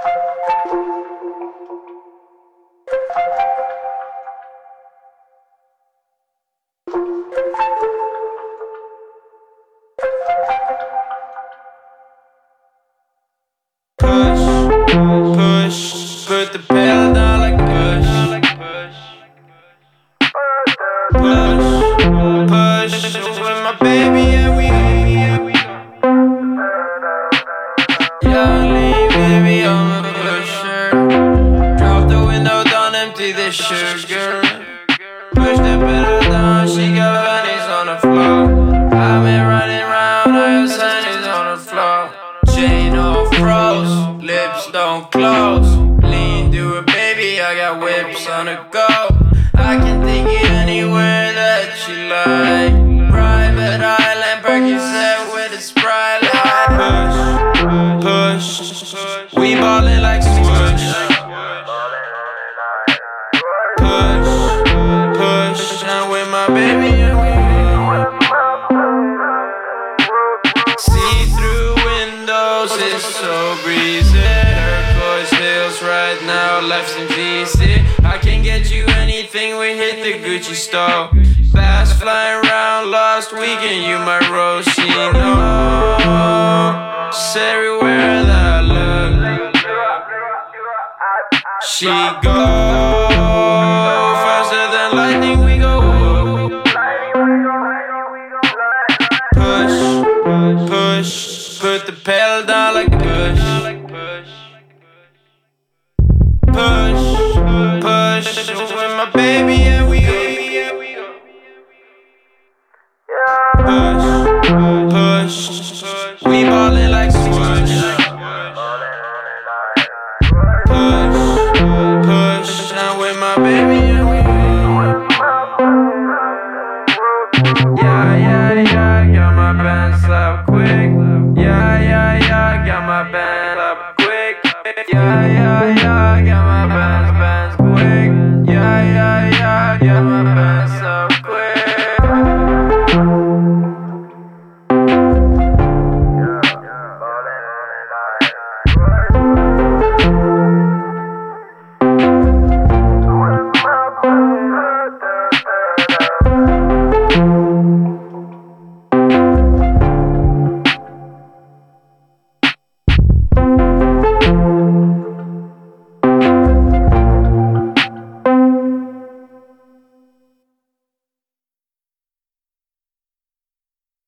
Push, put the pedal down like push. Push, with my baby and we young lean baby on the pusher. Drop the window down, empty the sugar. Push the pedal down, she got panties on the floor. I've been running round, I got panties on the floor. Chain all froze, lips don't close. Lean to it, baby, I got whips on the go. I can take it anywhere that you like. Private island, Percocet with a Sprite light. Push, we ballin' like swoosh. Push, I'm with my baby and we see through windows, it's so breezy. Turquoise hills right now, life's in VC. I can get you anything, we hit the Gucci store. Fast flying around last weekend, you my rose, she know. She's everywhere that I look. She go faster than lightning, we go. Push, put the pedal down like push. Push, with my baby and we push, we ballin' like swoosh. Push, I'm with my baby and we yeah, got my band slap quick. Yeah, got my band up quick. Yeah,